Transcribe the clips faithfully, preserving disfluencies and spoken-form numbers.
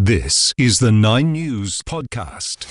This is the Nine News podcast.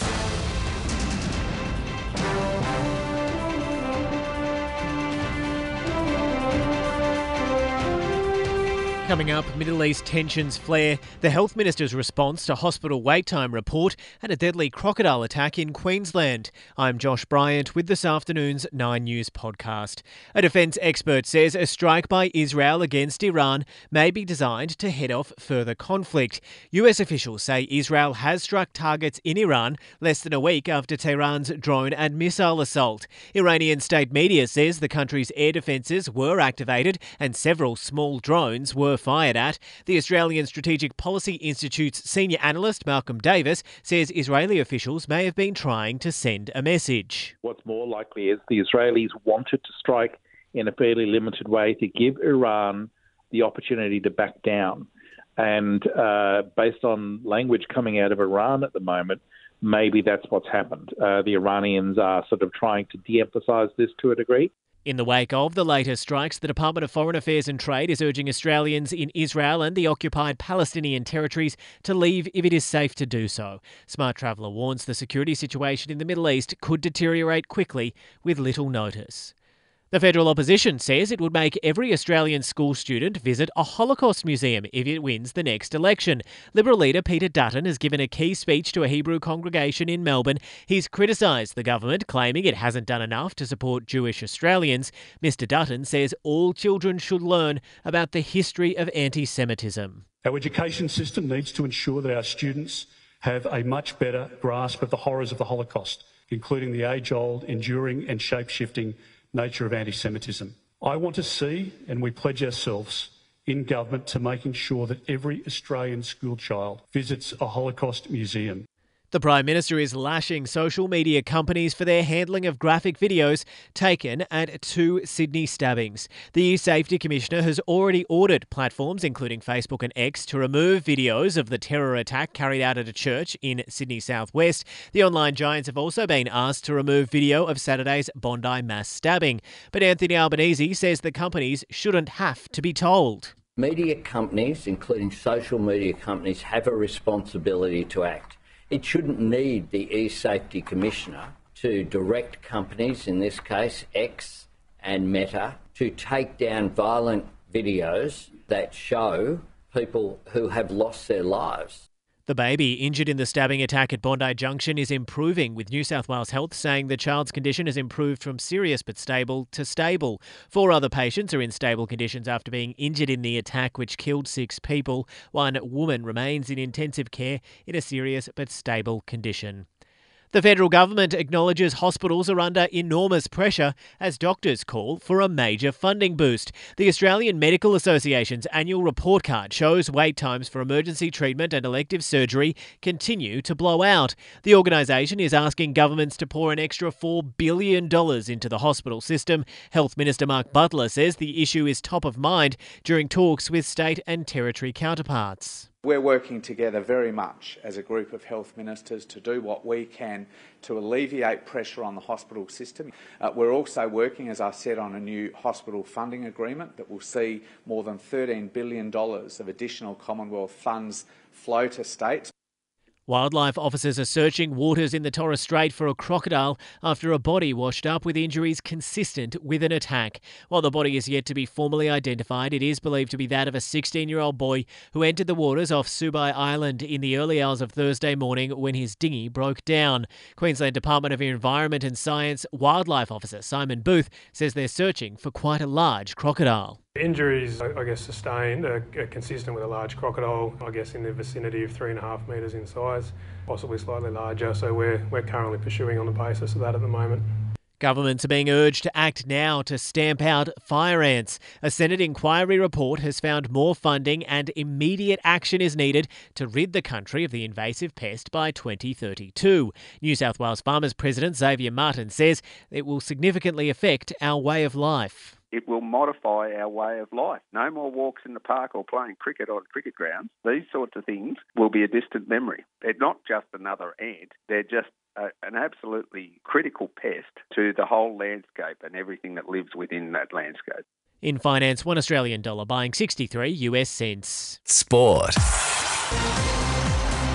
Coming up, Middle East tensions flare, the Health Minister's response to hospital wait time report and a deadly crocodile attack in Queensland. I'm Josh Bryant with this afternoon's Nine News podcast. A defence expert says a strike by Israel against Iran may be designed to head off further conflict. U S officials say Israel has struck targets in Iran less than a week after Tehran's drone and missile assault. Iranian state media says the country's air defences were activated and several small drones were fired at. The Australian Strategic Policy Institute's senior analyst Malcolm Davis says Israeli officials may have been trying to send a message. What's more likely is the Israelis wanted to strike in a fairly limited way to give Iran the opportunity to back down. And uh, based on language coming out of Iran at the moment, maybe that's what's happened. Uh, the Iranians are sort of trying to de-emphasise this to a degree. In the wake of the latest strikes, the Department of Foreign Affairs and Trade is urging Australians in Israel and the occupied Palestinian territories to leave if it is safe to do so. Smart Traveller warns the security situation in the Middle East could deteriorate quickly with little notice. The federal opposition says it would make every Australian school student visit a Holocaust museum if it wins the next election. Liberal leader Peter Dutton has given a key speech to a Hebrew congregation in Melbourne. He's criticised the government, claiming it hasn't done enough to support Jewish Australians. Mister Dutton says all children should learn about the history of anti-Semitism. Our education system needs to ensure that our students have a much better grasp of the horrors of the Holocaust, including the age-old, enduring and shape-shifting nature of anti-Semitism. I want to see, and we pledge ourselves in government to making sure that every Australian schoolchild visits a Holocaust museum. The Prime Minister is lashing social media companies for their handling of graphic videos taken at two Sydney stabbings. The Youth Safety Commissioner has already ordered platforms, including Facebook and X, to remove videos of the terror attack carried out at a church in Sydney Southwest. The online giants have also been asked to remove video of Saturday's Bondi mass stabbing. But Anthony Albanese says the companies shouldn't have to be told. Media companies, including social media companies, have a responsibility to act. It shouldn't need the E-Safety Commissioner to direct companies, in this case X and Meta, to take down violent videos that show people who have lost their lives. The baby injured in the stabbing attack at Bondi Junction is improving, with New South Wales Health saying the child's condition has improved from serious but stable to stable. Four other patients are in stable conditions after being injured in the attack which killed six people. One woman remains in intensive care in a serious but stable condition. The federal government acknowledges hospitals are under enormous pressure as doctors call for a major funding boost. The Australian Medical Association's annual report card shows wait times for emergency treatment and elective surgery continue to blow out. The organisation is asking governments to pour an extra four billion dollars into the hospital system. Health Minister Mark Butler says the issue is top of mind during talks with state and territory counterparts. We're working together very much as a group of health ministers to do what we can to alleviate pressure on the hospital system. Uh, we're also working, as I said, on a new hospital funding agreement that will see more than thirteen billion dollars of additional Commonwealth funds flow to states. Wildlife officers are searching waters in the Torres Strait for a crocodile after a body washed up with injuries consistent with an attack. While the body is yet to be formally identified, it is believed to be that of a sixteen-year-old boy who entered the waters off Subai Island in the early hours of Thursday morning when his dinghy broke down. Queensland Department of Environment and Science Wildlife Officer Simon Booth says they're searching for quite a large crocodile. Injuries, I guess, sustained are consistent with a large crocodile, I guess, in the vicinity of three and a half metres in size, possibly slightly larger. So we're, we're currently pursuing on the basis of that at the moment. Governments are being urged to act now to stamp out fire ants. A Senate inquiry report has found more funding and immediate action is needed to rid the country of the invasive pest by twenty thirty-two. New South Wales Farmers President Xavier Martin says it will significantly affect our way of life. It will modify our way of life. No more walks in the park or playing cricket on cricket grounds. These sorts of things will be a distant memory. They're not just another ant. They're just a, an absolutely critical pest to the whole landscape and everything that lives within that landscape. In finance, one Australian dollar buying sixty-three US cents. Sport.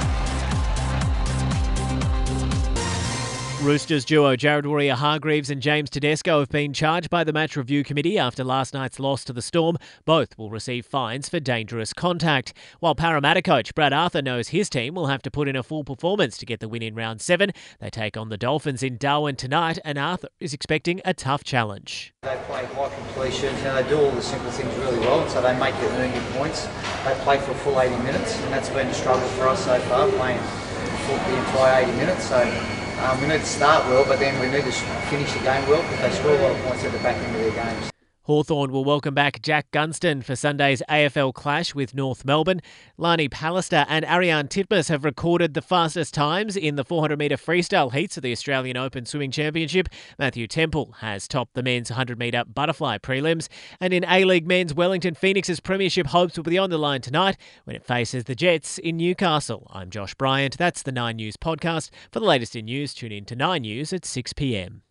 Roosters duo Jared Warrior-Hargreaves and James Tedesco have been charged by the Match Review Committee after last night's loss to the Storm. Both will receive fines for dangerous contact. While Parramatta coach Brad Arthur knows his team will have to put in a full performance to get the win in round seven. They take on the Dolphins in Darwin tonight, and Arthur is expecting a tough challenge. They play high completions, and they do all the simple things really well, and so they make you earn your points. They play for a full eighty minutes, and that's been a struggle for us so far, playing the entire eighty minutes. So um, we need to start well, but then we need to finish the game well because they score a lot of points at the back end of their games. Hawthorn will welcome back Jack Gunston for Sunday's A F L clash with North Melbourne. Lani Pallister and Ariane Titmus have recorded the fastest times in the four hundred metre freestyle heats of the Australian Open Swimming Championship. Matthew Temple has topped the men's one hundred metre butterfly prelims. And in A-League men's, Wellington Phoenix's premiership hopes will be on the line tonight when it faces the Jets in Newcastle. I'm Josh Bryant. That's the Nine News podcast. For the latest in news, tune in to Nine News at six p m.